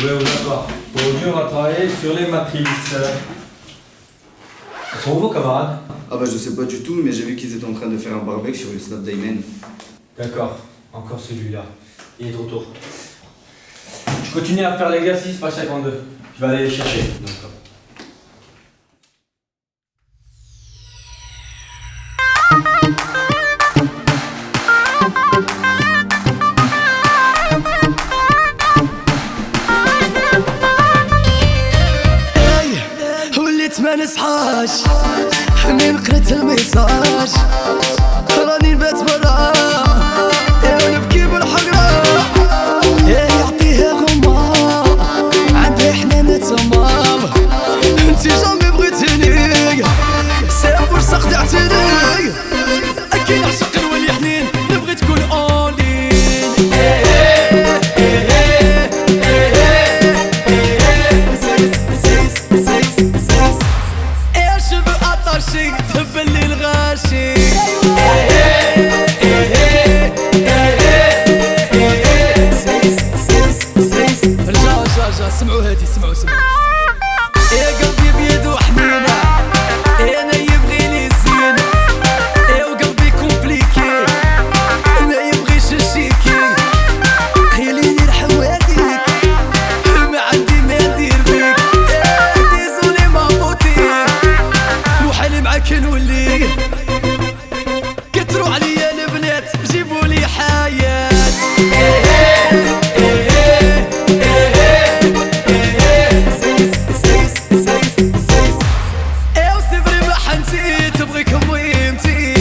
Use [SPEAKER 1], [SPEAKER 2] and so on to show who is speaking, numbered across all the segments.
[SPEAKER 1] pouvez vous asseoir. Aujourd'hui, on va travailler sur les matrices. Elles sont où vos camarades?
[SPEAKER 2] Ah bah je sais pas du tout, mais j'ai vu qu'ils étaient en train de faire un barbecue sur le Snap Diamond.
[SPEAKER 1] D'accord, encore celui-là. Il est trop tôt. Je continue à faire l'exercice, pas 52. Je vais aller les chercher. D'accord.
[SPEAKER 3] وليت ما نصحاش من قريت الميساج راني نبات برا ونبكي بالحقرة يعطيها غمة عندي حنانة تمام انتي جامي بغيتيني سي فرصة خدعتيني اكي نعشق نولي حنين نبغي تكون اونلين تهب لي الغاشي رجع سمعوا هادي سمعوا يا قلبي بيدو حنينة انا يبغي لي زينة وقلبي كومبليكي ما يبغيش الشيكي خليني الحواديك ما عندي ما ندير بيك ديزولي ما موتيك حالي معاك نولي كتروا عليا البنات جيبولي حياة ايوا سي فري ما حنتي تبغيك ميمتي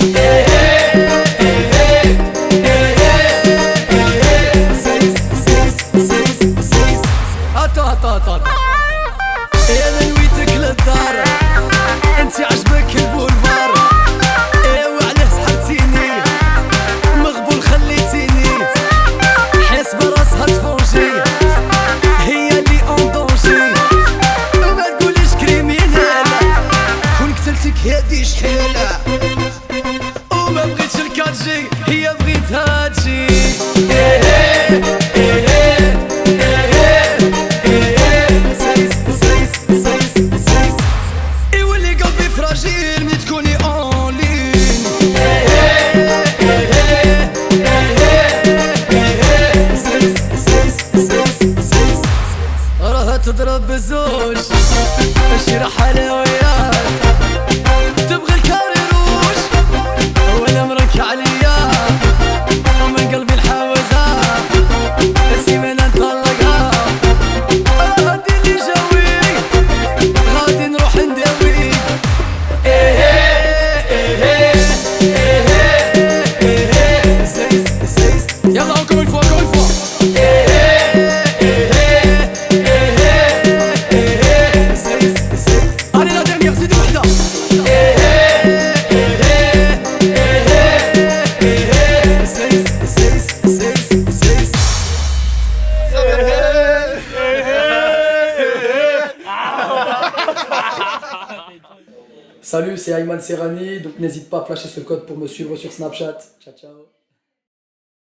[SPEAKER 3] هاتا انا نويتك للدار انتي عجبك البولفار ايوا علاه سحرتيني مغبول خليتيني حاسبة راسها تفونجي هي اللي اون دونجي وما تقوليش كريمينال كون قتلتك هادي شحالة وما بغيتش الكاتجي هي بغيتها تجي فراجيل ملي تكوني اونلين راها تضرب بالزوج الشيرة حلويات تبغي الكاري روج وانا مرك عليا ومن قلبي الحوزة سيمانة نطلقها غادي اللي جاوي غادي نروح نداوي يلا encore une fois allez la dernière c'est deux وحدة
[SPEAKER 4] Salut, c'est Ayman Serrani, donc n'hésite pas à flasher ce code pour me suivre sur Snapchat. Ciao ciao.